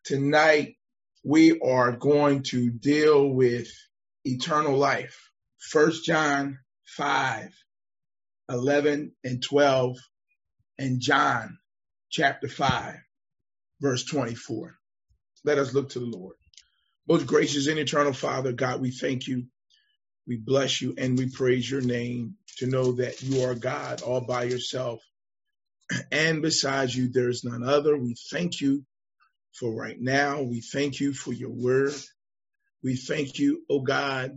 Tonight, we are going to deal with eternal life. 1 John 5, 11 and 12, and John chapter 5, verse 24. Let us look to the Lord. Most gracious and eternal Father, God, we thank you. We bless you and we praise your name to know that you are God all by yourself. And besides you, there is none other. We thank you for right now. We thank you for your word. We thank you, oh God,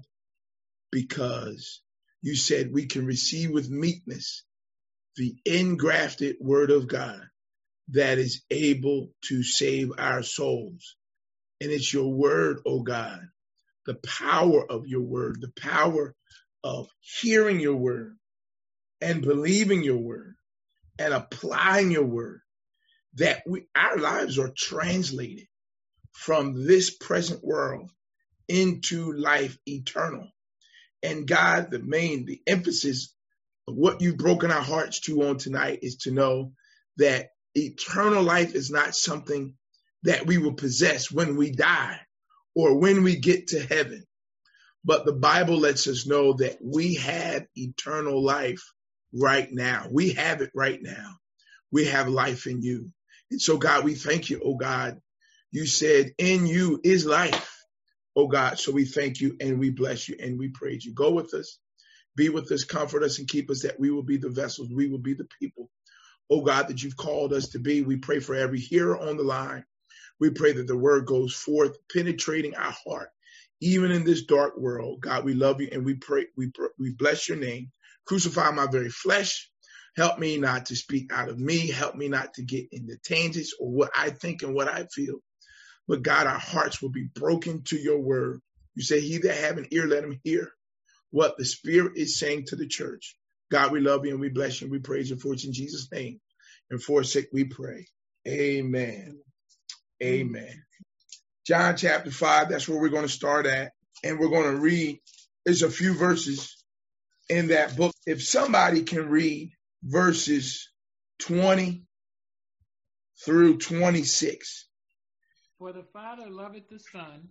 because you said we can receive with meekness the engrafted word of God that is able to save our souls. And it's your word, oh God, the power of your word, the power of hearing your word and believing your word and applying your word, that our lives are translated from this present world into life eternal. And God, the emphasis of what you've broken our hearts to on tonight is to know that eternal life is not something that we will possess when we die or when we get to heaven. But the Bible lets us know that we have eternal life right now. We have it right now. We have life in you. And so, God, we thank you, oh God. You said in you is life, oh God. So we thank you and we bless you and we praise you. Go with us, be with us, comfort us and keep us, that we will be the vessels. We will be the people, oh God, that you've called us to be. We pray for every hearer on the line. We pray that the word goes forth, penetrating our heart, even in this dark world. God, we love you and we pray. We bless your name. Crucify my very flesh. Help me not to speak out of me. Help me not to get in the tangents or what I think and what I feel. But God, our hearts will be broken to your word. You say, he that have an ear, let him hear what the Spirit is saying to the church. God, we love you and we bless you and we praise you for it in Jesus' name. And for his sake we pray. Amen. Amen. John chapter 5, that's where we're going to start at. And we're going to read, there's a few verses in that book. If somebody can read verses 20 through 26. For the Father loveth the Son,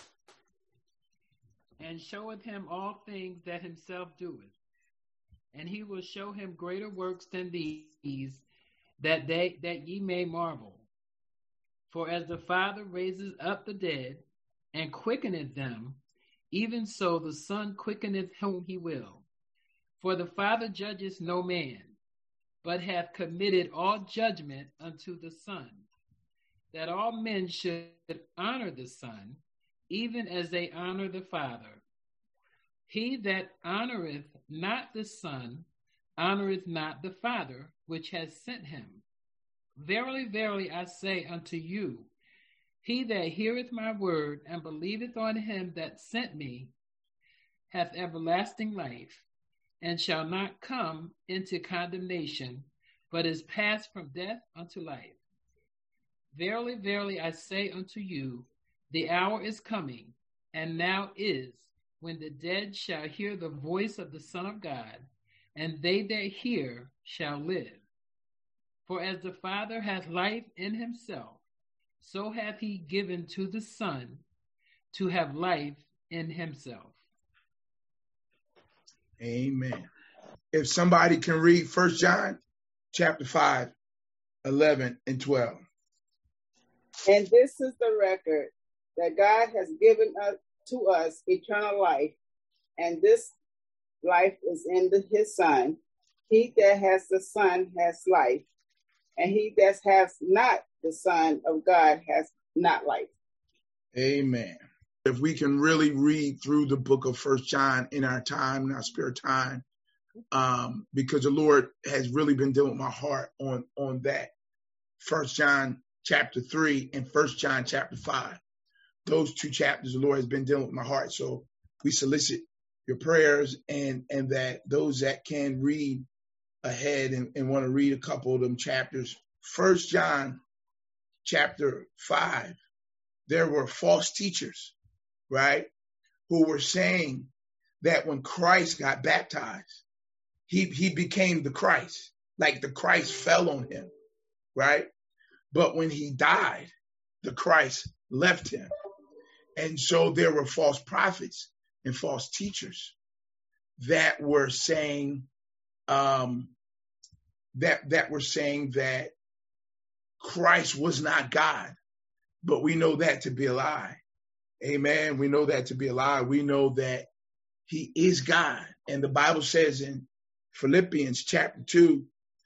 and showeth him all things that himself doeth. And he will show him greater works than these, that ye may marvel. For as the Father raises up the dead, and quickeneth them, even so the Son quickeneth whom he will. For the Father judgeth no man, but hath committed all judgment unto the Son, that all men should honor the Son, even as they honor the Father. He that honoreth not the Son honoreth not the Father which has sent him. Verily, verily, I say unto you, he that heareth my word and believeth on him that sent me hath everlasting life, and shall not come into condemnation, but is passed from death unto life. Verily, verily, I say unto you, the hour is coming, and now is, when the dead shall hear the voice of the Son of God, and they that hear shall live. For as the Father hath life in himself, so hath he given to the Son to have life in himself. Amen. If somebody can read 1 John chapter 5, 11 and 12. And this is the record, that God has given to us eternal life, and this life is in his Son. He that has the Son has life, and he that has not the Son of God has not life. Amen. If we can really read through the book of 1 John in our time, in our spare time, because the Lord has really been dealing with my heart on that. 1 John chapter 3 and 1 John chapter 5. Those two chapters, the Lord has been dealing with my heart. So we solicit your prayers and that those that can read ahead and want to read a couple of them chapters. 1 John chapter 5, there were false teachers, right, who were saying that when Christ got baptized, he became the Christ, like the Christ fell on him, right? But when he died, the Christ left him. And so there were false prophets and false teachers that were saying that Christ was not God. But we know that to be a lie. Amen. We know that to be a lie. We know that he is God. And the Bible says in Philippians chapter 2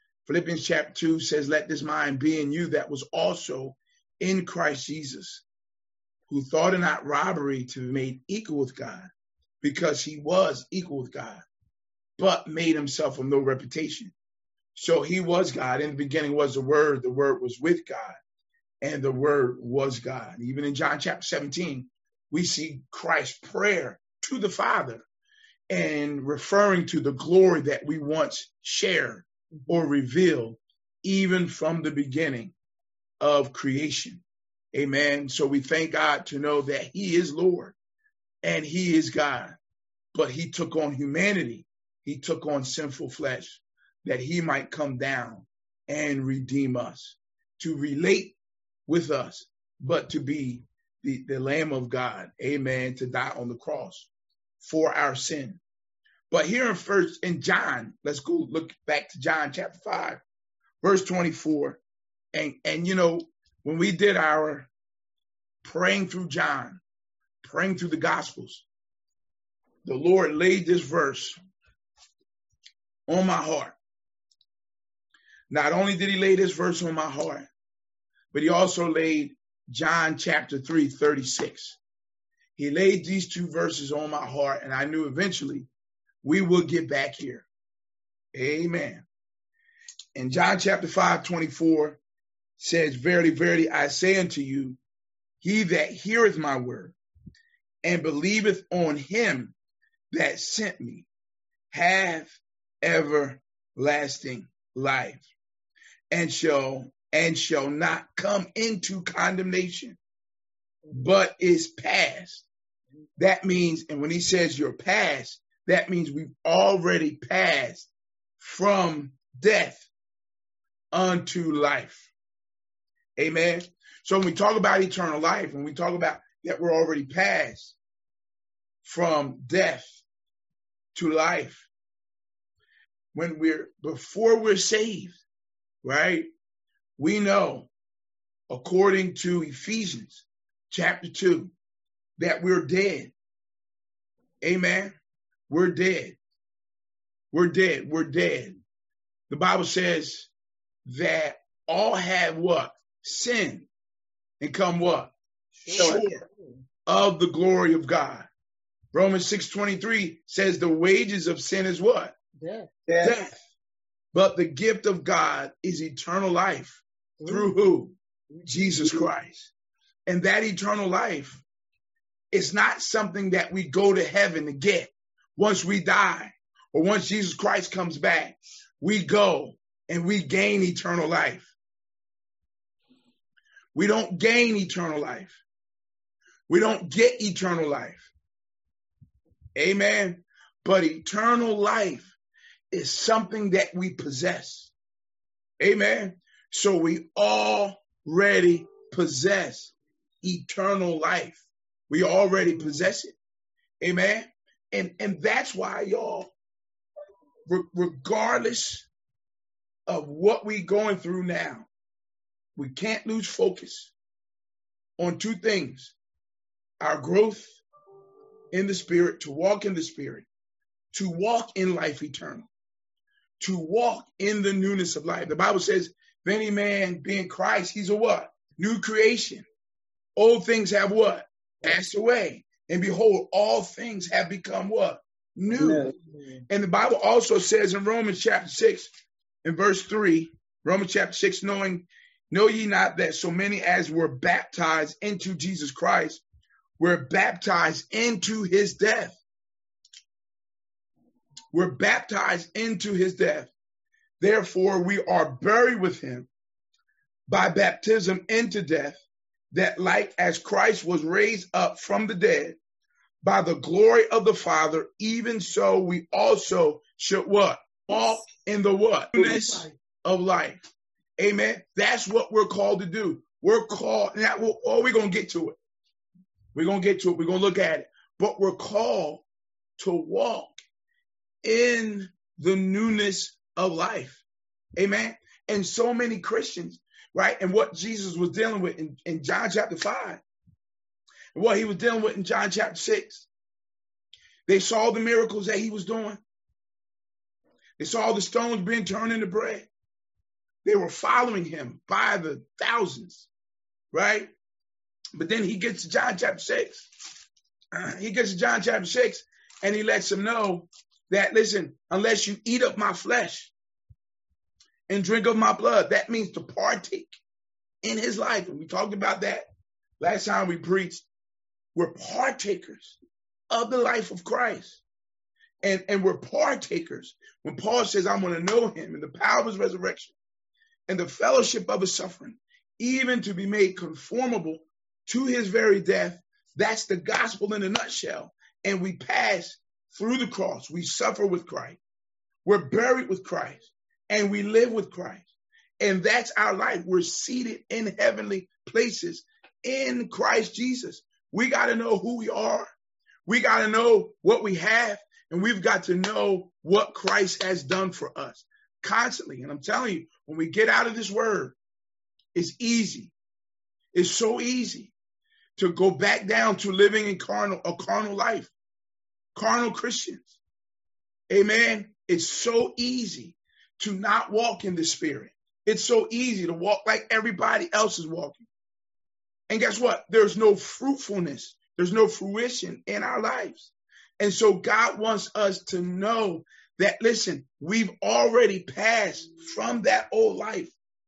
says, let this mind be in you that was also in Christ Jesus, who thought it not robbery to be made equal with God, because he was equal with God, but made himself of no reputation. So he was God. In the beginning was the Word was with God, and the Word was God. Even in John chapter 17, we see Christ's prayer to the Father and referring to the glory that we once shared or revealed even from the beginning of creation. Amen. So we thank God to know that he is Lord and he is God, but he took on humanity. He took on sinful flesh that he might come down and redeem us, to relate with us, but to be the Lamb of God. Amen. To die on the cross for our sin. But here in John, let's go look back to John chapter 5, verse 24. And you know, when we did our praying through John, praying through the Gospels, the Lord laid this verse on my heart. Not only did he lay this verse on my heart, but he also laid John chapter 3:36. He laid these two verses on my heart, and I knew eventually we will get back here. Amen. In John chapter 5:24 says, verily, verily, I say unto you, he that heareth my word and believeth on him that sent me hath everlasting life, and shall not come into condemnation, but is past. That means, and when he says you're past, that means we've already passed from death unto life. Amen. So when we talk about eternal life, when we talk about that we're already passed from death to life, before we're saved, right? We know, according to Ephesians chapter 2, that we're dead. Amen. We're dead. We're dead. We're dead. The Bible says that all have what? Sin, and come what? Short of the glory of God. Romans 6:23 says the wages of sin is what? Death. But the gift of God is eternal life. Through who? Jesus Christ. And that eternal life is not something that we go to heaven to get. Once we die, or once Jesus Christ comes back, we go and we gain eternal life. We don't gain eternal life. We don't get eternal life. Amen. But eternal life is something that we possess. Amen. So we already possess eternal life. We already possess it. Amen. And that's why, y'all, regardless of what we're going through now, we can't lose focus on two things: our growth in the Spirit, to walk in the Spirit, to walk in life eternal, to walk in the newness of life. The Bible says, if any man be in Christ, he's a what? New creation. Old things have what? Passed away. And behold, all things have become what? New. And the Bible also says in Romans chapter 6 and verse 3, Romans chapter 6, know ye not that so many as were baptized into Jesus Christ were baptized into his death. We're baptized into his death. Therefore, we are buried with him by baptism into death, that like as Christ was raised up from the dead by the glory of the Father, even so we also should what? Walk in the what? Newness of life. Amen. That's what we're called to do. We're called, now we're going to get to it. We're going to get to it. We're going to look at it. But we're called to walk in the newness of life. Amen. And so many Christians, right? And what Jesus was dealing with in John chapter 5, and what he was dealing with in John chapter 6. They saw the miracles that he was doing. They saw the stones being turned into bread. They were following him by the thousands, right? But then he gets to John chapter 6. He gets to John chapter 6, and he lets them know that, listen, unless you eat up my flesh and drink of my blood, that means to partake in his life. And we talked about that last time we preached. We're partakers of the life of Christ. And we're partakers. When Paul says, I'm going to know him and the power of his resurrection and the fellowship of his suffering, even to be made conformable to his very death, that's the gospel in a nutshell. And we pass through the cross. We suffer with Christ. We're buried with Christ. And we live with Christ. And that's our life. We're seated in heavenly places in Christ Jesus. We got to know who we are. We got to know what we have. And we've got to know what Christ has done for us constantly. And I'm telling you, when we get out of this word, it's easy. It's so easy to go back down to living in a carnal life, carnal Christians. Amen. It's so easy to not walk in the Spirit. It's so easy to walk like everybody else is walking. And guess what? There's no fruitfulness. There's no fruition in our lives. And so God wants us to know that, listen, we've already passed from that old life.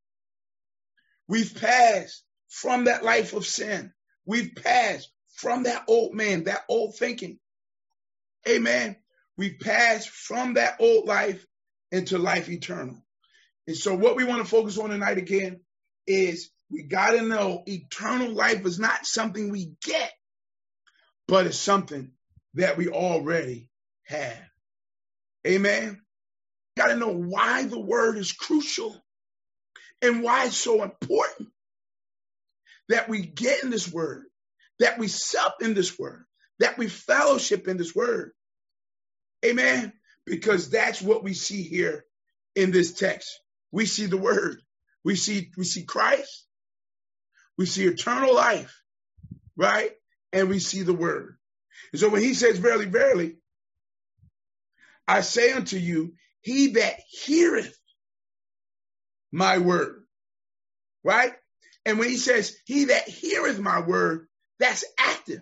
We've passed from that life of sin. We've passed from that old man, that old thinking. Amen. We've passed from that old life into life eternal. And so what we want to focus on tonight again is we got to know eternal life is not something we get, but it's something that we already have. Amen. Got to know why the word is crucial and why it's so important that we get in this word, that we sup in this word, that we fellowship in this word. Amen. Because that's what we see here in this text. We see the word. We see Christ. We see eternal life, right? And we see the word. And so when he says, verily, verily, I say unto you, he that heareth my word, right? And when he says, he that heareth my word, that's active.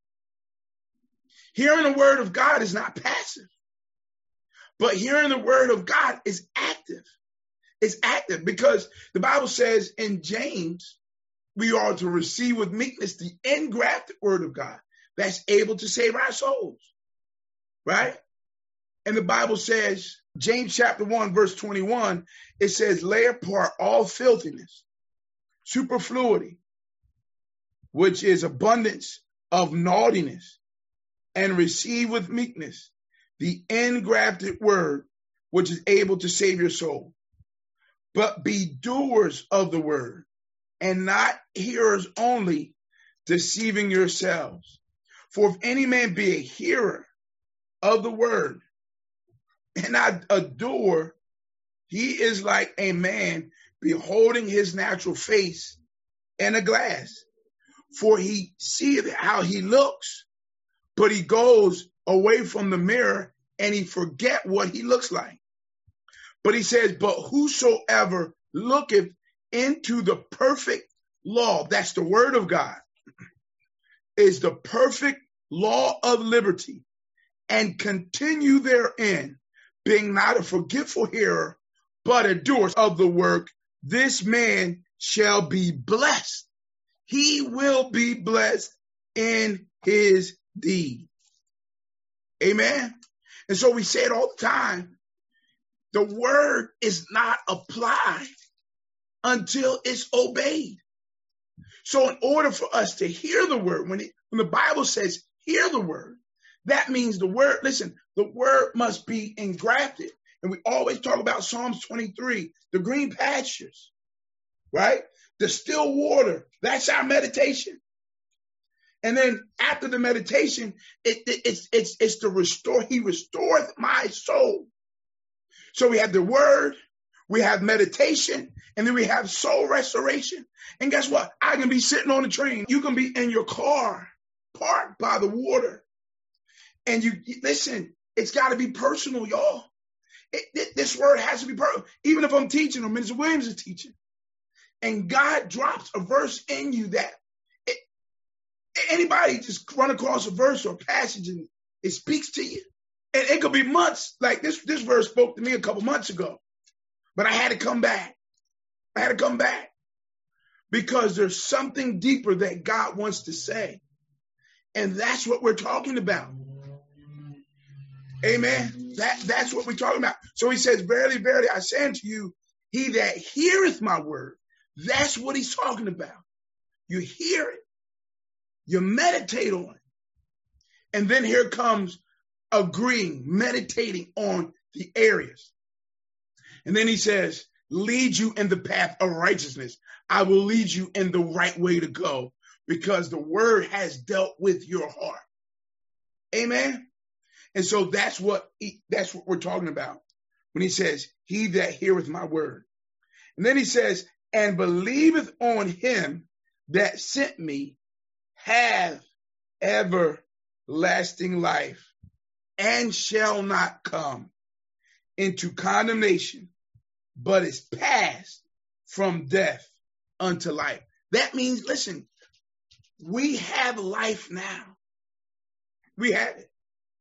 Hearing the word of God is not passive, but hearing the word of God is active. It's active because the Bible says in James, we are to receive with meekness the engrafted word of God that's able to save our souls, right? And the Bible says, James chapter 1, verse 21, it says, lay apart all filthiness, superfluity, which is abundance of naughtiness, and receive with meekness the engrafted word, which is able to save your soul. But be doers of the word, and not hearers only, deceiving yourselves. For if any man be a hearer of the word, and not a doer, he is like a man beholding his natural face in a glass. For he seeth how he looks, but he goes away from the mirror and he forget what he looks like. But he says, but whosoever looketh into the perfect law, that's the word of God, is the perfect law of liberty, and continue therein, being not a forgetful hearer, but a doer of the work, this man shall be blessed. He will be blessed in his deed. Amen. And so we say it all the time. The word is not applied until it's obeyed. So in order for us to hear the word, when the Bible says hear the word, that means the word, listen, the word must be engrafted. And we always talk about Psalms 23, the green pastures, right? the still water. That's our meditation. And then after the meditation, it's to restore. He restoreth my soul. So we have the word, we have meditation, and then we have soul restoration. And guess what? I can be sitting on the train. You can be in your car, parked by the water. And you listen, it's got to be personal, y'all. This word has to be personal. Even if I'm teaching or Minister Williams is teaching, and God drops a verse in you that anybody just run across a verse or a passage and it speaks to you. And it could be months. Like this verse spoke to me a couple months ago, but I had to come back. Because there's something deeper that God wants to say. And that's what we're talking about. Amen. That's what we're talking about. So he says, verily, verily, I say unto you, he that heareth my word. That's what he's talking about. You hear it. You meditate on it. And then here comes agreeing, meditating on the areas. And then he says, lead you in the path of righteousness. I will lead you in the right way to go because the word has dealt with your heart. Amen. And so that's what we're talking about when he says, he that heareth my word. And then he says, and believeth on him that sent me have everlasting life and shall not come into condemnation, but is passed from death unto life. That means, listen, we have life now. We have it.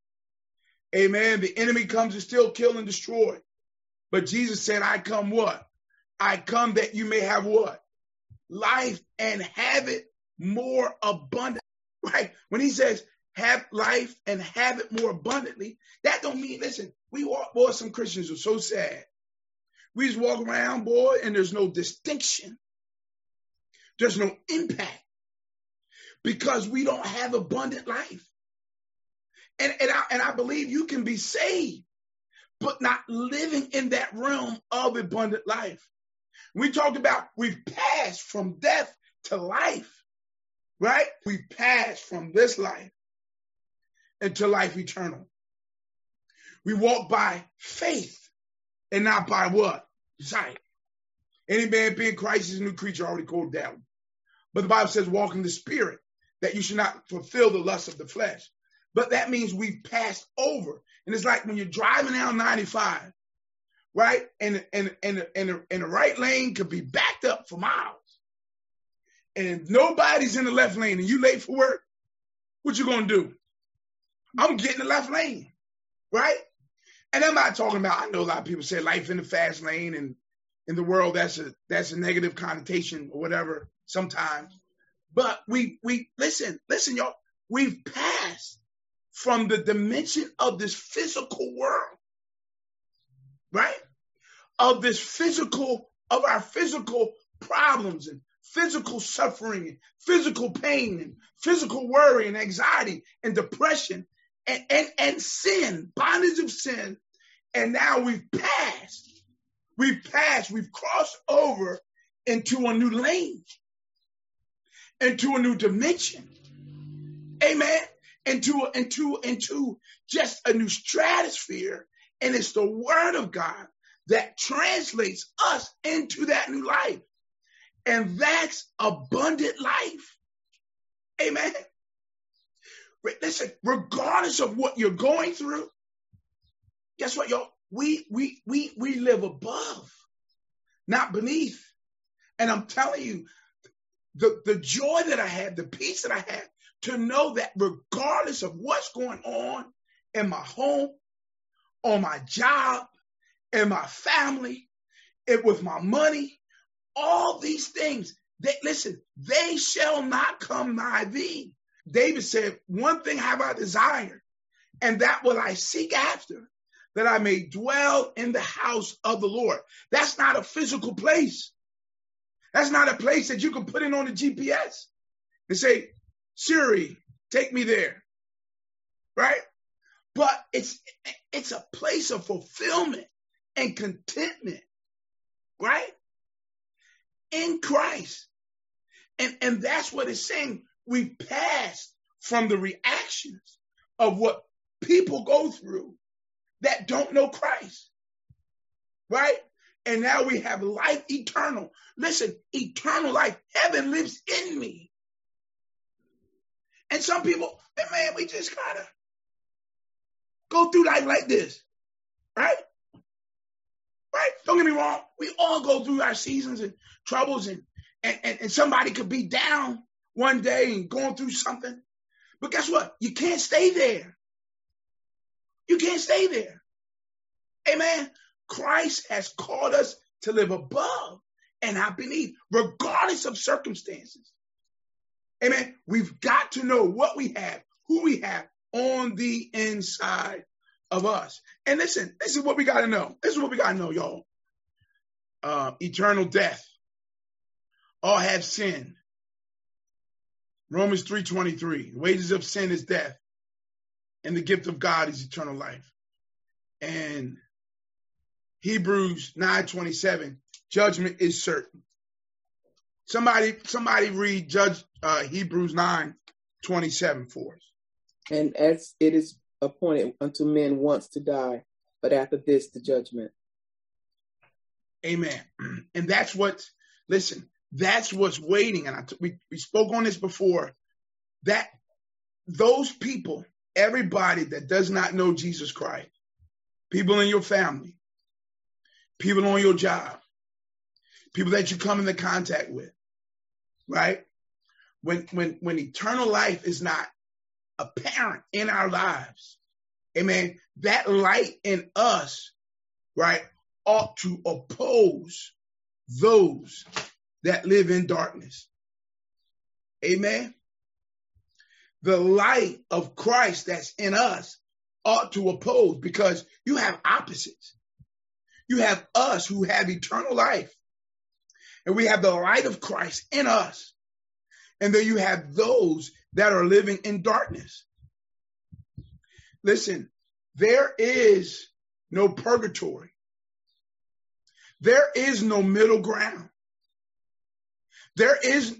Amen. The enemy comes to steal, kill, and destroy. But Jesus said, I come what? I come that you may have what? Life and have it more abundant. Right? When he says have life and have it more abundantly, that don't mean, listen, some Christians are so sad. We just walk around, boy, and there's no distinction. There's no impact because we don't have abundant life. And I believe you can be saved, but not living in that realm of abundant life. We talked about we've passed from death to life, right? We passed from this life into life eternal. We walk by faith and not by what? Sight. Any man being Christ is a new creature, already quoted that one. But the Bible says walk in the spirit, that you should not fulfill the lust of the flesh. But that means we've passed over. And it's like when you're driving down 95, right? And the right lane could be backed up for miles. And nobody's in the left lane and you late for work. What you going to do? I'm getting the left lane, right? And I'm not talking about, I know a lot of people say life in the fast lane, and in the world that's a negative connotation or whatever sometimes. But we listen, y'all, we've passed from the dimension of this physical world, right? Of our physical problems and physical suffering and physical pain and physical worry and anxiety and depression and sin, bondage of sin. And now we've crossed over into a new lane, into a new dimension. Amen. Into just a new stratosphere. And it's the word of God that translates us into that new life. And that's abundant life. Amen. Listen, regardless of what you're going through, guess what, y'all? We live above, not beneath. And I'm telling you, the joy that I have, the peace that I have, to know that regardless of what's going on in my home, on my job, in my family, and with my money, all these things, they shall not come nigh thee. David said, one thing have I desired, and that will I seek after, that I may dwell in the house of the Lord. That's not a physical place. That's not a place that you can put in on the GPS and say, Siri, take me there, right? But it's a place of fulfillment and contentment, right? In Christ. And that's what it's saying. We passed from the reactions of what people go through that don't know Christ, right? And now we have life eternal. Listen, eternal life. Heaven lives in me. And some people, man, we just gotta go through life like this, right? Right? Don't get me wrong. We all go through our seasons and troubles, and somebody could be down one day and going through something. But guess what? You can't stay there. You can't stay there. Amen. Christ has called us to live above and not beneath, regardless of circumstances. Amen. We've got to know what we have, who we have on the inside of us. And listen, this is what we got to know. This is what we got to know, y'all. Eternal death. All have sinned. Romans 3:23. Wages of sin is death, and the gift of God is eternal life. And Hebrews 9:27. Judgment is certain. Somebody read Hebrews 9:27 for us. And as it is appointed unto men once to die, but after this the judgment. Amen. And that's what's waiting. And we spoke on this before, that those people, everybody that does not know Jesus Christ, people in your family, people on your job, people that you come into contact with, right? When eternal life is not apparent in our lives, amen, that light in us, right, ought to oppose those that live in darkness. Amen. The light of Christ that's in us ought to oppose, because you have opposites. You have us who have eternal life, and we have the light of Christ in us. And then you have those that are living in darkness. Listen, there is no purgatory. There is no middle ground. There's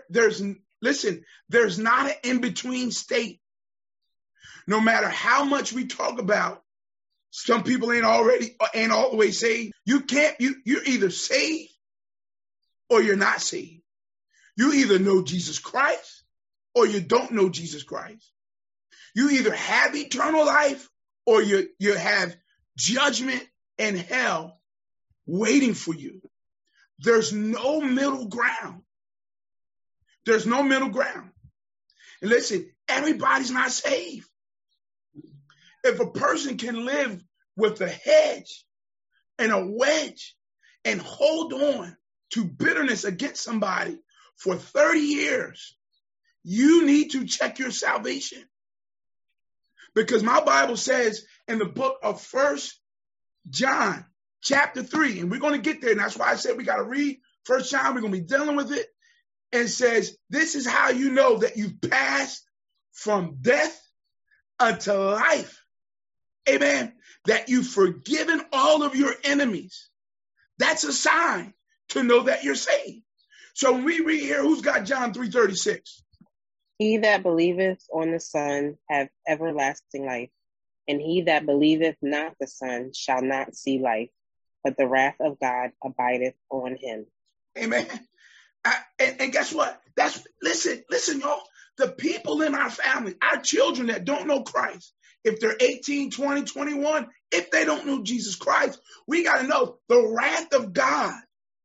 not an in-between state. No matter how much we talk about, some people ain't all the way saved. You're either saved or you're not saved. You either know Jesus Christ or you don't know Jesus Christ. You either have eternal life or you have judgment and hell waiting for you. There's no middle ground. There's no middle ground. And listen, everybody's not saved. If a person can live with a hedge and a wedge and hold on to bitterness against somebody for 30 years, you need to check your salvation. Because my Bible says in the book of 1 John, chapter 3, and we're going to get there, and that's why I said we got to read 1 John, we're going to be dealing with it, and says, this is how you know that you've passed from death unto life. Amen. That you've forgiven all of your enemies. That's a sign to know that you're saved. So when we read here, who's got John 3:36? He that believeth on the Son hath everlasting life, and he that believeth not the Son shall not see life, but the wrath of God abideth on him. Amen. And guess what? Listen, y'all. The people in our family, our children that don't know Christ, if they're 18, 20, 21, if they don't know Jesus Christ, we got to know the wrath of God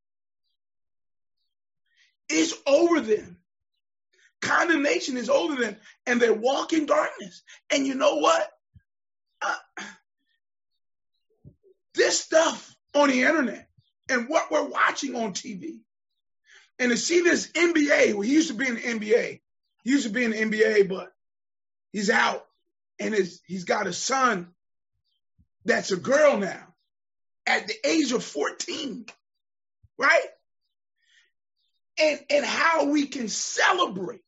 is over them. Condemnation is over them, and they walk in darkness. And you know what? This stuff on the internet and what we're watching on TV, and to see this NBA, well, he used to be in the NBA. He used to be in the NBA, but he's out, and he's got a son that's a girl now at the age of 14, right? And how we can celebrate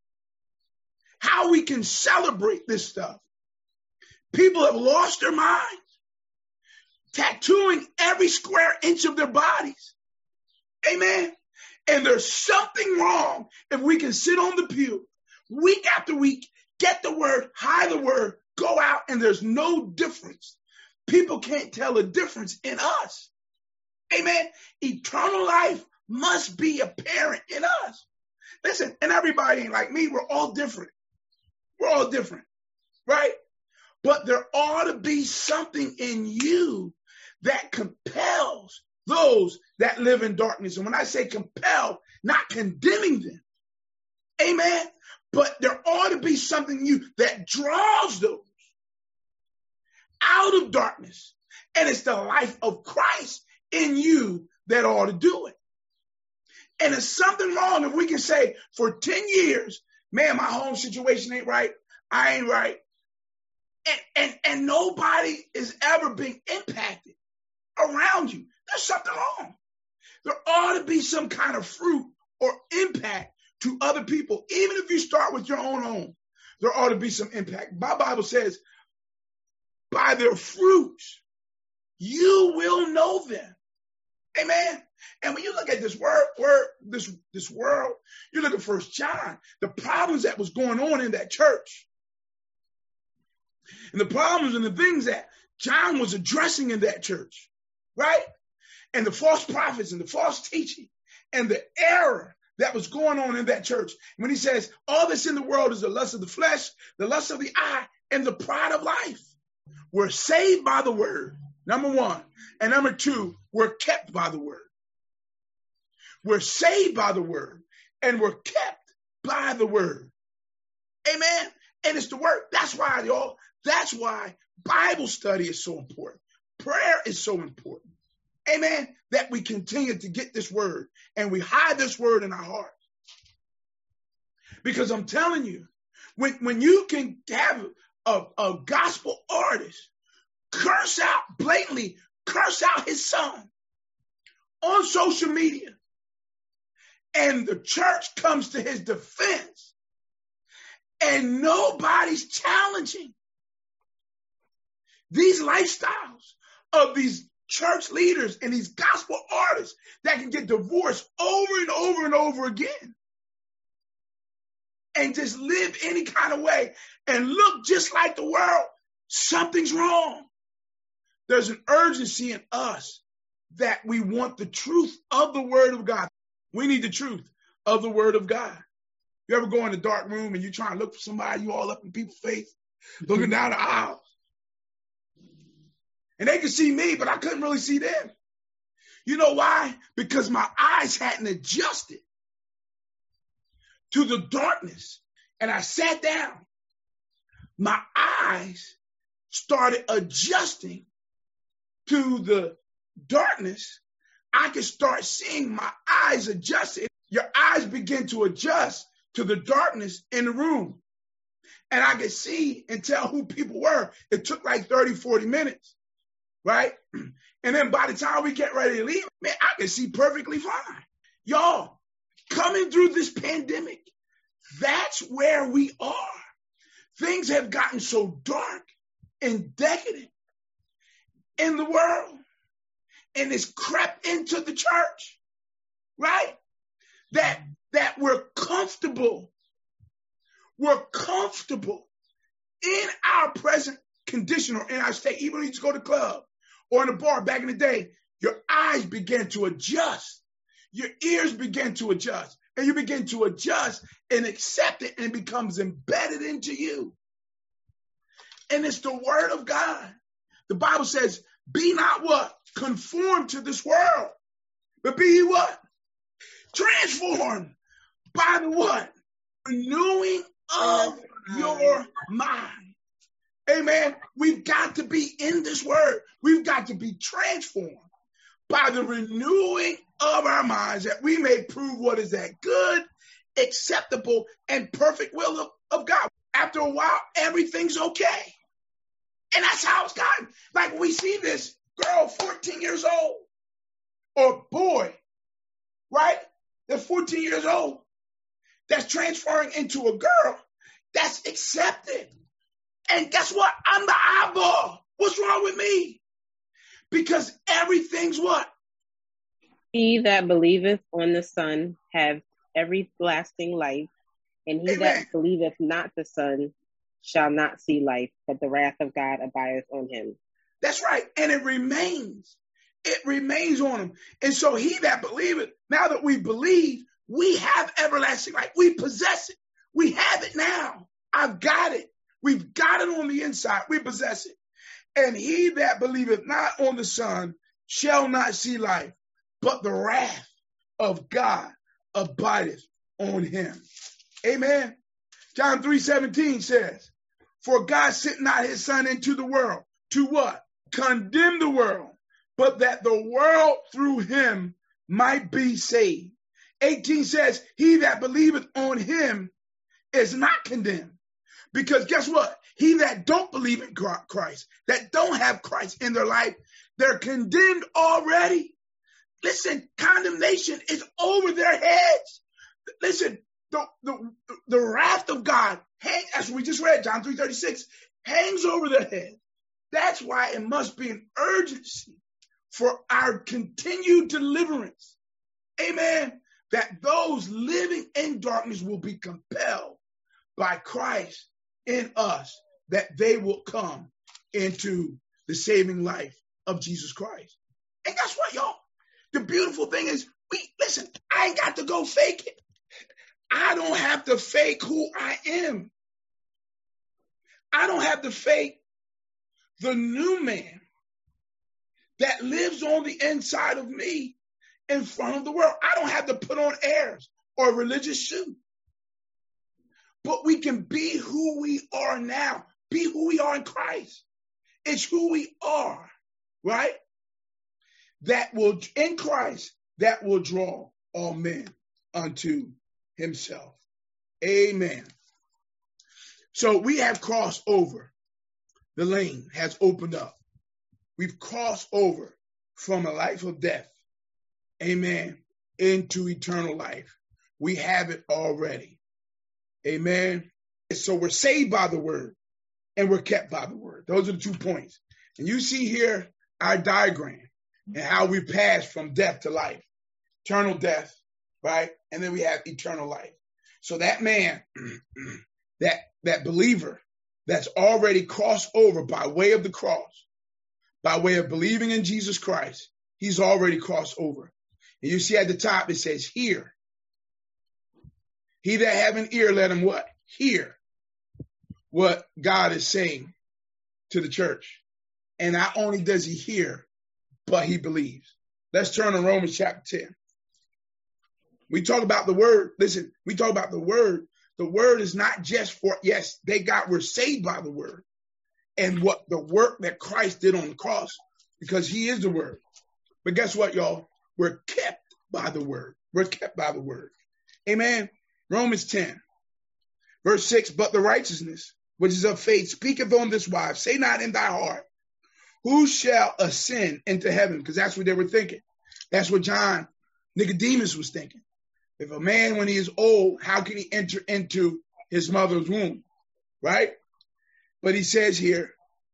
this stuff. People have lost their minds, tattooing every square inch of their bodies. Amen. And there's something wrong if we can sit on the pew week after week, get the word, hide the word, go out, and there's no difference. People can't tell a difference in us. Amen. Eternal life must be apparent in us. Listen, and everybody ain't like me. We're all different. We're all different, right? But there ought to be something in you that compels those that live in darkness. And when I say compel, not condemning them. Amen. But there ought to be something in you that draws those out of darkness. And it's the life of Christ in you that ought to do it. And there's something wrong if we can say for 10 years, man, my home situation ain't right. I ain't right. And nobody is ever being impacted around you. There's something wrong. There ought to be some kind of fruit or impact to other people. Even if you start with your own home, there ought to be some impact. My Bible says, by their fruits, you will know them. Amen. And when you look at this this world, you look at 1 John, the problems that was going on in that church, and the problems and the things that John was addressing in that church, right? And the false prophets and the false teaching and the error that was going on in that church. When he says, all that's in the world is the lust of the flesh, the lust of the eye, and the pride of life. We're saved by the word, number one. And number two, we're kept by the word. We're saved by the word, and we're kept by the word. Amen. And it's the word. That's why, y'all, that's why Bible study is so important. Prayer is so important. Amen. That we continue to get this word and we hide this word in our heart. Because I'm telling you, when you can have a gospel artist blatantly curse out his son on social media, and the church comes to his defense, and nobody's challenging these lifestyles of these church leaders and these gospel artists that can get divorced over and over and over again and just live any kind of way and look just like the world, something's wrong. There's an urgency in us that we want the truth of the word of God. We need the truth of the word of God. You ever go in a dark room and you're trying to look for somebody, you all up in people's face, looking down the aisle. And they could see me, but I couldn't really see them. You know why? Because my eyes hadn't adjusted to the darkness. And I sat down. My eyes started adjusting to the darkness. I could start seeing my eyes adjusted. Your eyes begin to adjust to the darkness in the room. And I could see and tell who people were. It took like 30, 40 minutes. Right? And then by the time we get ready to leave, man, I can see perfectly fine. Y'all, coming through this pandemic, that's where we are. Things have gotten so dark and decadent in the world, and it's crept into the church, right? That we're comfortable. We're comfortable in our present condition or in our state. Even when you just go to the club or in a bar back in the day, your eyes began to adjust. Your ears begin to adjust. And you begin to adjust and accept it, and it becomes embedded into you. And it's the word of God. The Bible says, be not what? Conformed to this world. But be what? Transformed by the what? Renewing of your mind. Amen. We've got to be in this word. We've got to be transformed by the renewing of our minds, that we may prove what is that good, acceptable, and perfect will of God. After a while, everything's okay. And that's how it's gotten. Like we see this girl, 14 years old, or boy, right? They're 14 years old. That's transferring into a girl that's accepted. And guess what? I'm the eyeball. What's wrong with me? Because everything's what? He that believeth on the Son have everlasting life, and he Amen. that believeth not the Son shall not see life, but the wrath of God abideth on him. That's right. And it remains. It remains on him. And so he that believeth, now that we believe, we have everlasting life. We possess it. We have it now. I've got it. We've got it on the inside. We possess it. And he that believeth not on the Son shall not see life, but the wrath of God abideth on him. Amen. John 3:17 says, for God sent not his Son into the world to what? Condemn the world, but that the world through him might be saved. 18 says, he that believeth on him is not condemned. Because guess what? He that don't believe in Christ, that don't have Christ in their life, they're condemned already. Listen, condemnation is over their heads. Listen, the wrath of God, as we just read, John 3:36, hangs over their heads. That's why it must be an urgency for our continued deliverance. Amen. That those living in darkness will be compelled by Christ in us, that they will come into the saving life of Jesus Christ. And guess what, y'all? The beautiful thing is, listen, I ain't got to go fake it. I don't have to fake who I am. I don't have to fake the new man that lives on the inside of me in front of the world. I don't have to put on airs or a religious shoe. But we can be who we are now. Be who we are in Christ. It's who we are, right? In Christ, that will draw all men unto himself. Amen. So we have crossed over. The lane has opened up. We've crossed over from a life of death, amen, into eternal life. We have it already. Amen. So we're saved by the word and we're kept by the word. Those are the 2 points. And you see here our diagram and how we pass from death to life. Eternal death, right? And then we have eternal life. So that man, that believer that's already crossed over by way of the cross, by way of believing in Jesus Christ, he's already crossed over. And you see at the top, it says, hear. He that have an ear, let him what? Hear what God is saying to the church. And not only does he hear, but he believes. Let's turn to Romans chapter 10. We talk about the word. Listen, we talk about the word. The word is not just for, yes, we're saved by the word and what the work that Christ did on the cross, because he is the word. But guess what, y'all? We're kept by the word. We're kept by the word. Amen. Romans 10, verse 6, but the righteousness, which is of faith, speaketh on this wise, say not in thy heart, who shall ascend into heaven? Because that's what they were thinking. That's what Nicodemus was thinking. If a man, when he is old, how can he enter into his mother's womb? Right? But he says here,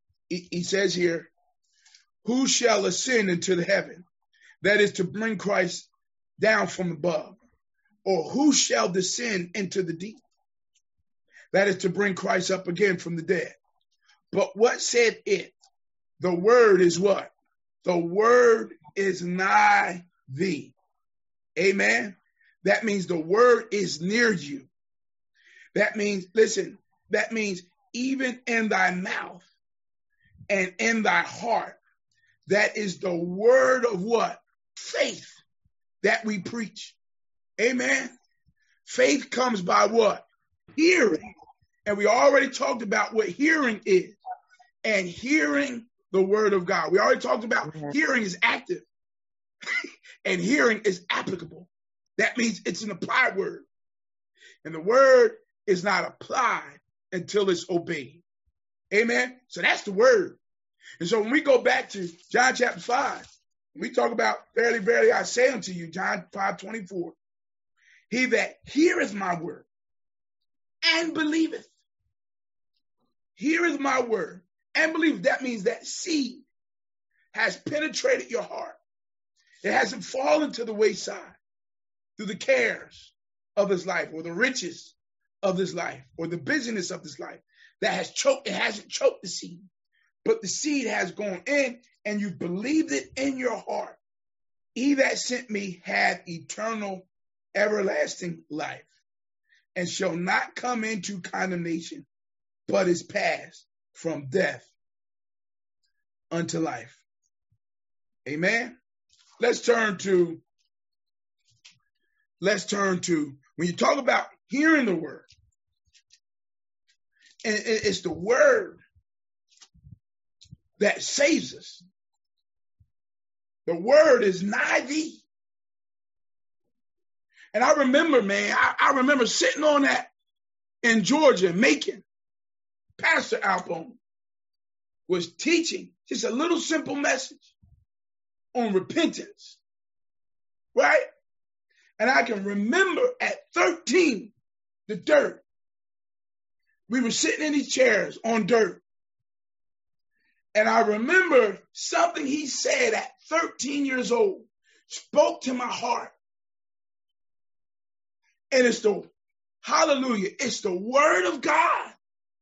who shall ascend into the heaven? That is to bring Christ down from above. Or who shall descend into the deep? That is to bring Christ up again from the dead. But what said it? The word is what? The word is nigh thee. Amen. That means the word is near you. That means, listen, that means even in thy mouth and in thy heart. That is the word of what? Faith that we preach. Amen. Faith comes by what? Hearing. And we already talked about what hearing is. And hearing the word of God. We already talked about hearing is active. And hearing is applicable. That means it's an applied word. And the word is not applied until it's obeyed. Amen. So that's the word. And so when we go back to John chapter 5, we talk about verily, verily, I say unto you, John 5:24, he that heareth my word and believeth, heareth my word and believeth. That means that seed has penetrated your heart. It hasn't fallen to the wayside through the cares of this life or the riches of this life or the busyness of this life that has choked. It hasn't choked the seed, but the seed has gone in and you believed it in your heart. He that sent me hath eternal, everlasting life and shall not come into condemnation, but is passed from death unto life. Amen. Let's turn to, when you talk about hearing the word, and it's the word that saves us. The word is nigh thee. And I remember, man, I remember sitting on that in Georgia, Macon. Pastor Albone was teaching just a little simple message on repentance, right? And I can remember at 13, the dirt. We were sitting in these chairs on dirt. And I remember something he said at 13 years old spoke to my heart. And it's the, hallelujah, it's the word of God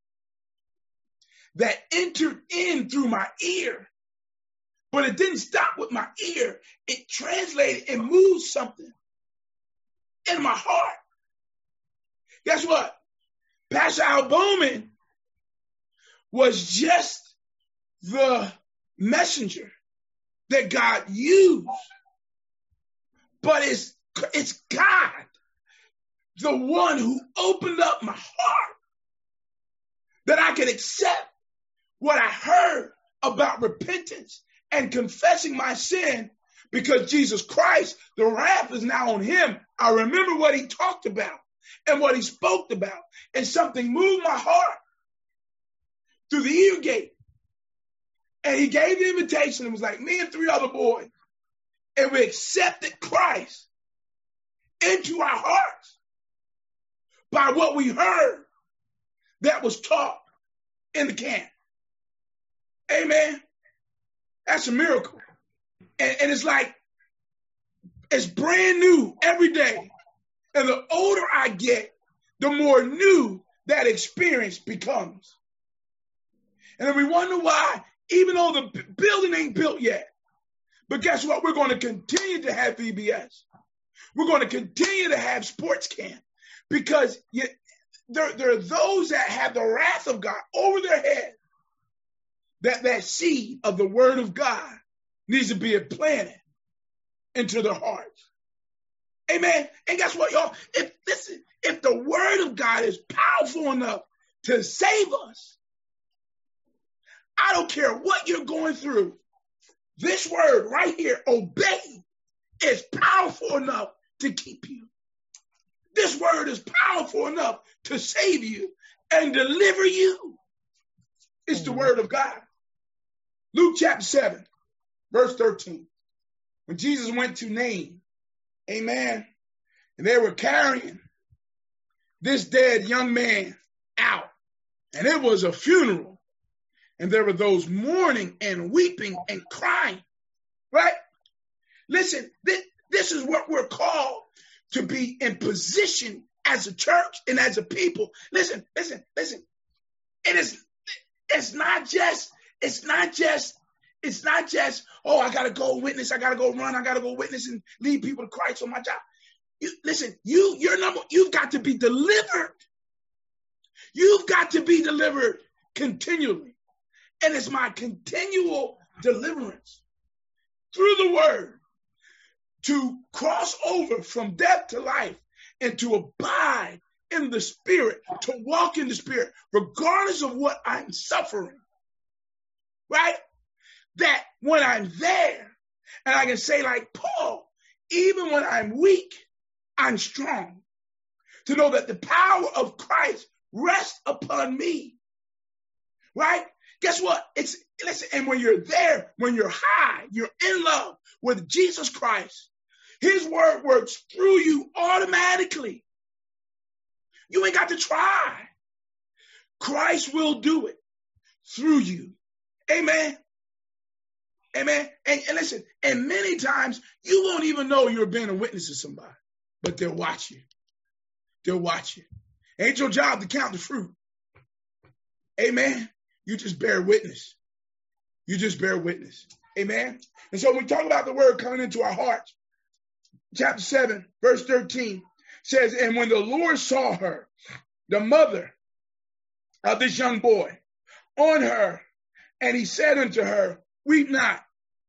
that entered in through my ear. But it didn't stop with my ear. It translated and moved something in my heart. Guess what? Pastor Al Bowman was just the messenger that God used. But it's God, the one who opened up my heart that I could accept what I heard about repentance and confessing my sin, because Jesus Christ, the wrath is now on him. I remember what he talked about and what he spoke about, and something moved my heart through the ear gate. And he gave the invitation. It was like me and 3 other boys, and we accepted Christ into our hearts by what we heard that was taught in the camp. Amen. That's a miracle. And it's like, it's brand new every day. And the older I get, the more new that experience becomes. And then we wonder why, even though the building ain't built yet, but guess what? We're going to continue to have VBS. We're going to continue to have sports camp, because there are those that have the wrath of God over their head. That seed of the word of God needs to be planted into their hearts. Amen. And guess what, y'all? If the word of God is powerful enough to save us, I don't care what you're going through. This word right here, obey, is powerful enough to keep you. This word is powerful enough to save you and deliver you. It's the word of God. Luke chapter 7, verse 13. When Jesus went to Nain, amen, and they were carrying this dead young man out, and it was a funeral, and there were those mourning and weeping and crying, right? Listen, this is what we're called to be in position as a church and as a people. Listen. It's not just, oh, I got to go witness, I got to go run, I got to go witness and lead people to Christ on my job. You've got to be delivered. You've got to be delivered continually. And it's my continual deliverance through the word to cross over from death to life and to abide in the Spirit, to walk in the Spirit, regardless of what I'm suffering, right? That when I'm there, and I can say like Paul, even when I'm weak, I'm strong. To know that the power of Christ rests upon me, right? Guess what? And when you're there, when you're high, you're in love with Jesus Christ, his word works through you automatically. You ain't got to try. Christ will do it through you. Amen. Amen. And listen, and many times you won't even know you're being a witness to somebody, but they'll watch you. They'll watch you. Ain't your job to count the fruit. Amen. You just bear witness. You just bear witness. Amen. And so when we talk about the word coming into our hearts, chapter 7, verse 13 says, and when the Lord saw her, the mother of this young boy, on her, and he said unto her, weep not.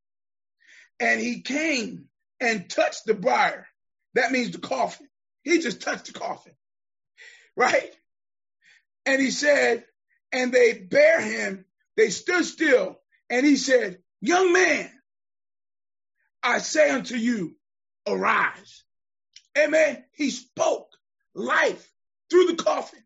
And he came and touched the briar. That means the coffin. He just touched the coffin. Right? And he said, and they bare him, they stood still. And he said, young man, I say unto you, arise. Amen. He spoke life through the coffin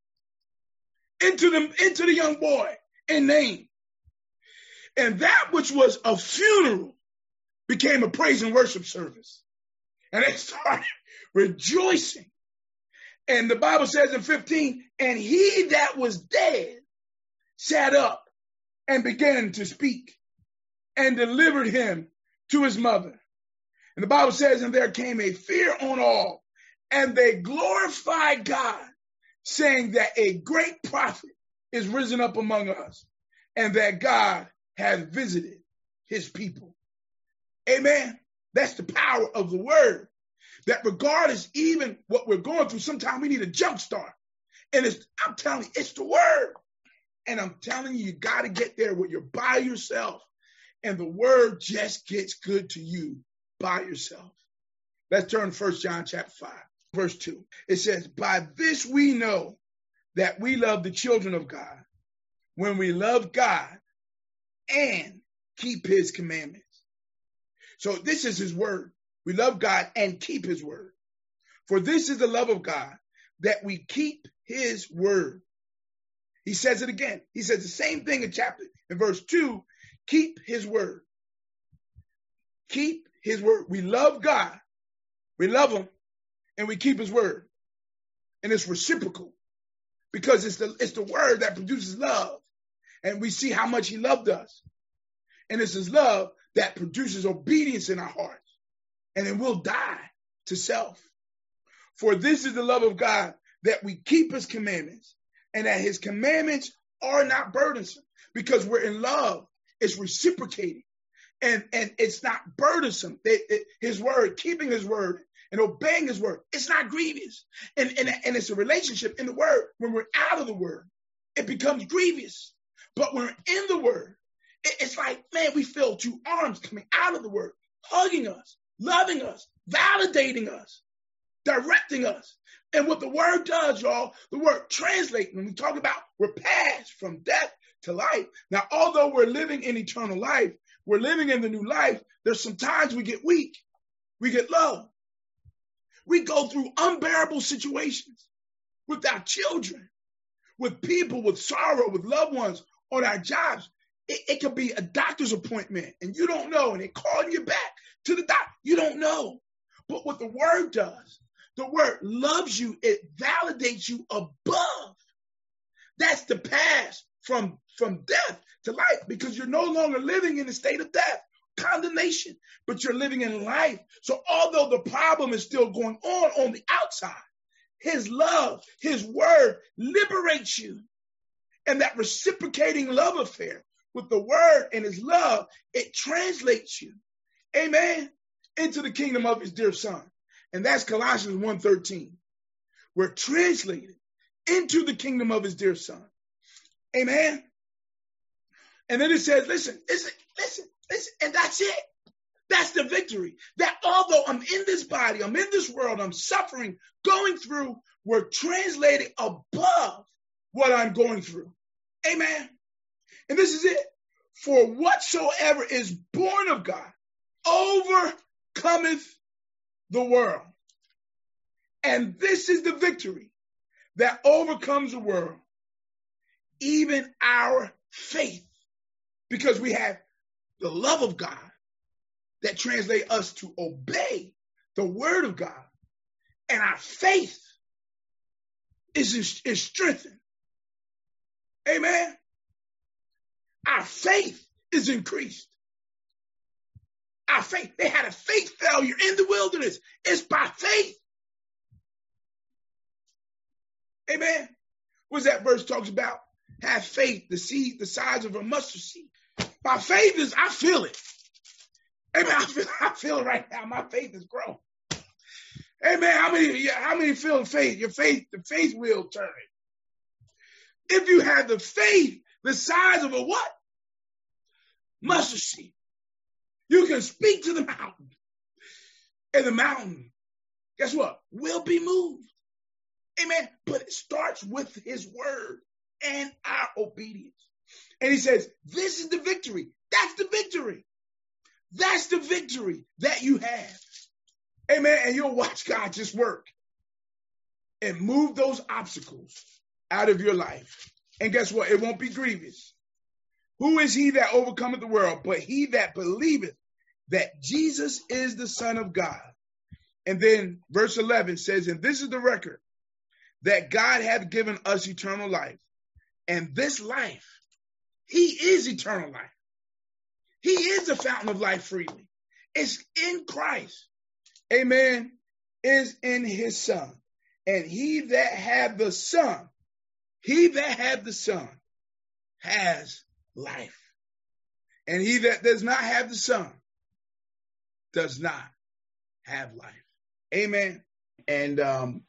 into the young boy in name. And that which was a funeral became a praise and worship service. And they started rejoicing. And the Bible says in 15, and he that was dead sat up and began to speak and delivered him to his mother. And the Bible says, and there came a fear on all, and they glorified God, saying that a great prophet is risen up among us, and that God has visited his people. Amen. That's the power of the word. That regardless even what we're going through, sometimes we need a jump start. And I'm telling you, it's the word. And I'm telling you, you got to get there where you're by yourself. And the word just gets good to you by yourself. Let's turn to 1 John chapter 5, verse 2. It says, by this we know that we love the children of God, when we love God and keep his commandments. So this is his word. We love God and keep his word. For this is the love of God, that we keep his word. He says it again. He says the same thing in verse 2, keep his word. Keep his word. We love God. We love him and we keep his word. And it's reciprocal because it's the word that produces love. And we see how much he loved us. And it's his love that produces obedience in our hearts. And then we'll die to self. For this is the love of God, that we keep his commandments, and that his commandments are not burdensome. Because we're in love, it's reciprocating. And it's not burdensome. His word, keeping his word and obeying his word, it's not grievous. And it's a relationship in the word. When we're out of the word, it becomes grievous. But when we're in the word, it's like, man, we feel two arms coming out of the word, hugging us, loving us, validating us, directing us. And what the word does, y'all, the word translates. When we talk about we're passed from death to life. Now, although we're living in eternal life, we're living in the new life, there's some times we get weak. We get low. We go through unbearable situations with our children, with people, with sorrow, with loved ones, on our jobs. It could be a doctor's appointment and you don't know, and they call you back to the doctor. You don't know. But what the word does, the word loves you. It validates you above. That's the pass from death to life, because you're no longer living in a state of death, condemnation, but you're living in life. So although the problem is still going on the outside, his love, his word liberates you. And that reciprocating love affair with the word and his love, it translates you, amen, into the kingdom of his dear son. And that's Colossians 1:13. We're translated into the kingdom of his dear son. Amen. And then it says, listen, and that's it. That's the victory. That although I'm in this body, I'm in this world, I'm suffering, going through, we're translated above what I'm going through. Amen. And this is it. For whatsoever is born of God overcometh the world. And this is the victory that overcomes the world, even our faith. Because we have the love of God that translates us to obey the word of God. And our faith is strengthened. Amen. Our faith is increased. Our faith. They had a faith failure in the wilderness. It's by faith. Amen. What's that verse talks about? Have faith, the seed, the size of a mustard seed. My faith is, I feel it. Amen. I feel it right now. My faith is growing. Amen. How many feel faith? Your faith, the faith wheel turning. If you have the faith, the size of a what? Mustard seed. You can speak to the mountain. And the mountain, guess what? Will be moved. Amen. But it starts with his word and our obedience. And he says, this is the victory. That's the victory. That's the victory that you have. Amen. And you'll watch God just work and move those obstacles out of your life. And guess what? It won't be grievous. Who is he that overcometh the world? But he that believeth that Jesus is the Son of God. And then verse 11 says, and this is the record, that God hath given us eternal life. And this life, he is eternal life. He is the fountain of life freely. It's in Christ. Amen. Is in his Son. And he that hath the Son, has life. And he that does not have the Son does not have life. Amen. And,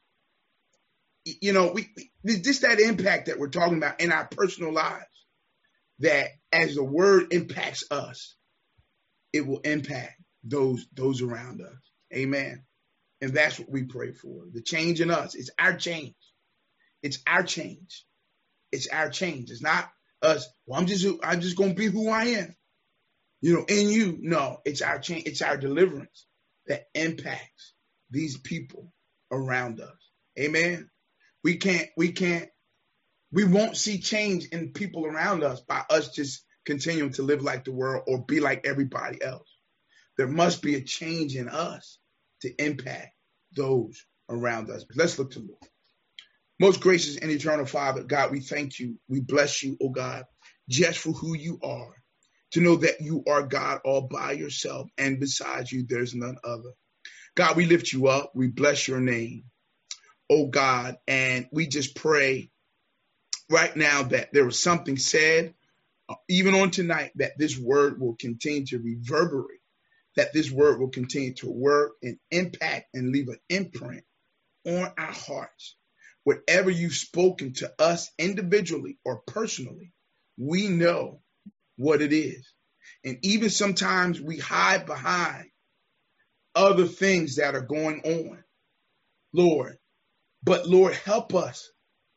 just that impact that we're talking about in our personal lives, that as the word impacts us, it will impact those around us. Amen. And that's what we pray for. The change in us. It's our change. It's our change. It's our change. It's not us. Well, I'm just going to be who I am. In you. No, it's our change. It's our deliverance that impacts these people around us. Amen. We won't see change in people around us by us just continuing to live like the world or be like everybody else. There must be a change in us to impact those around us. Let's look to the Lord. Most gracious and eternal Father, God, we thank you. We bless you, oh God, just for who you are, to know that you are God all by yourself, and besides you, there's none other. God, we lift you up. We bless your name, oh God, and we just pray right now that there was something said, even on tonight, that this word will continue to reverberate, that this word will continue to work and impact and leave an imprint on our hearts. Whatever you've spoken to us individually or personally, we know what it is. And even sometimes we hide behind other things that are going on, Lord. But Lord, help us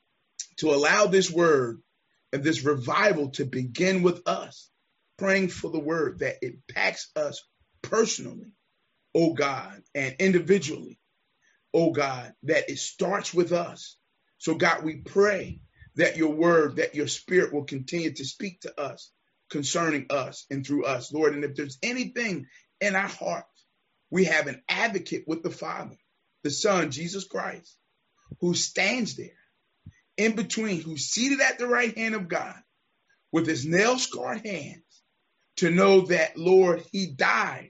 to allow this word and this revival to begin with us, praying for the word that impacts us personally, oh God, and individually, oh God, that it starts with us. So God, we pray that your word, that your spirit will continue to speak to us concerning us and through us, Lord. And if there's anything in our hearts, we have an advocate with the Father, the Son, Jesus Christ, who stands there in between, who's seated at the right hand of God with his nail-scarred hands, to know that, Lord, he died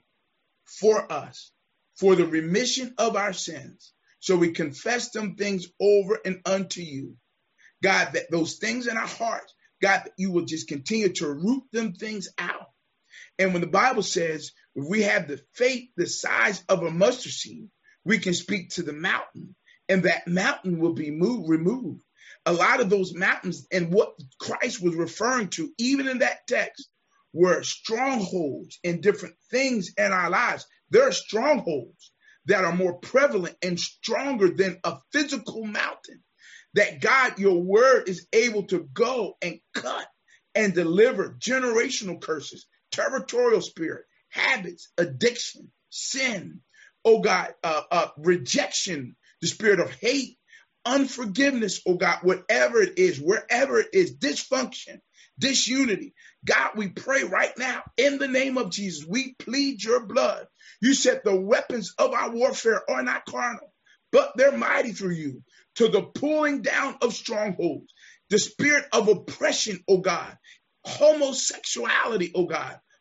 for us, for the remission of our sins. So we confess them things over and unto you. God, that those things in our hearts, God, that you will just continue to root them things out. And when the Bible says, if we have the faith the size of a mustard seed, we can speak to the mountain, and that mountain will be removed. A lot of those mountains and what Christ was referring to, even in that text, were strongholds in different things in our lives. There are strongholds that are more prevalent and stronger than a physical mountain. That God, your word is able to go and cut and deliver generational curses, territorial spirit, habits, addiction, sin, oh God, rejection, the spirit of hate, unforgiveness, oh God, whatever it is, wherever it is, dysfunction, disunity. God, we pray right now in the name of Jesus, we plead your blood. You said the weapons of our warfare are not carnal, but they're mighty through you to the pulling down of strongholds, the spirit of oppression, oh God, homosexuality, oh God,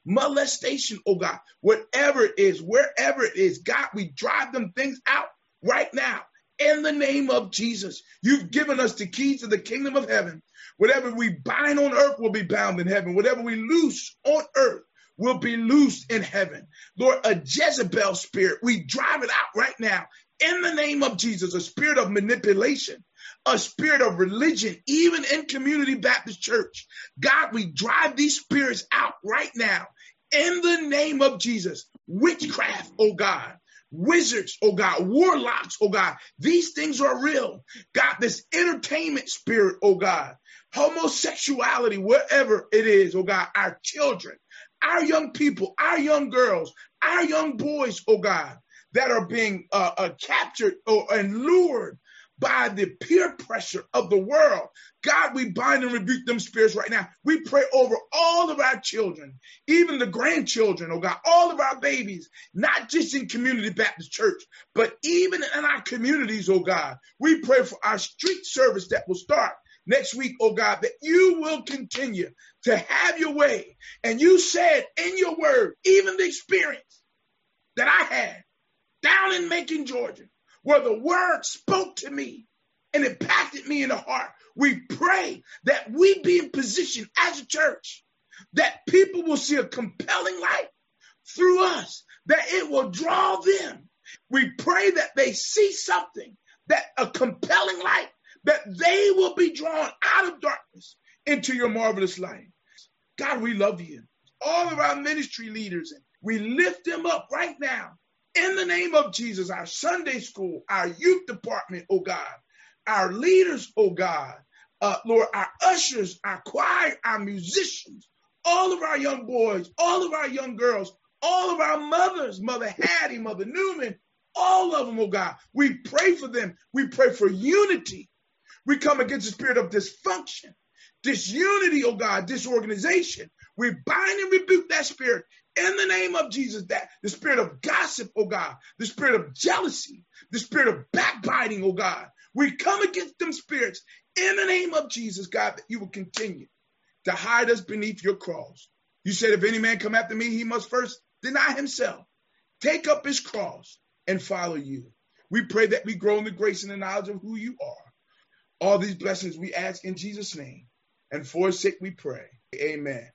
molestation, oh God, whatever it is, wherever it is, God, we drive them things out right now. In the name of Jesus, you've given us the keys to the kingdom of heaven. Whatever we bind on earth will be bound in heaven. Whatever we loose on earth will be loosed in heaven. Lord, a Jezebel spirit, we drive it out right now. In the name of Jesus, a spirit of manipulation, a spirit of religion, even in Community Baptist Church. God, we drive these spirits out right now. In the name of Jesus, witchcraft, oh God, wizards, oh God, warlocks, oh God, these things are real. God, this entertainment spirit, oh God, homosexuality, wherever it is, oh God, our children, our young people, our young girls, our young boys, oh God, that are being captured and lured by the peer pressure of the world. God, we bind and rebuke them spirits right now. We pray over all of our children, even the grandchildren, oh God, all of our babies, not just in Community Baptist Church, but even in our communities, oh God. We pray for our street service that will start next week, oh God, that you will continue to have your way. And you said in your word, even the experience that I had down in Macon, Georgia, where the word spoke to me and impacted me in the heart. We pray that we be in position as a church, that people will see a compelling light through us, that it will draw them. We pray that they see something, that a compelling light, that they will be drawn out of darkness into your marvelous light. God, we love you. All of our ministry leaders, we lift them up right now. In the name of Jesus, our Sunday school, our youth department, oh God, our leaders, oh God, Lord, our ushers, our choir, our musicians, all of our young boys, all of our young girls, all of our mothers, Mother Hattie, Mother Newman, all of them, oh God. We pray for them. We pray for unity. We come against the spirit of dysfunction, disunity, oh God, disorganization. We bind and rebuke that spirit in the name of Jesus, that the spirit of gossip, oh God, the spirit of jealousy, the spirit of backbiting, oh God. We come against them spirits in the name of Jesus, God, that you will continue to hide us beneath your cross. You said, if any man come after me, he must first deny himself, take up his cross, and follow you. We pray that we grow in the grace and the knowledge of who you are. All these blessings we ask in Jesus' name, and for his sake we pray. Amen.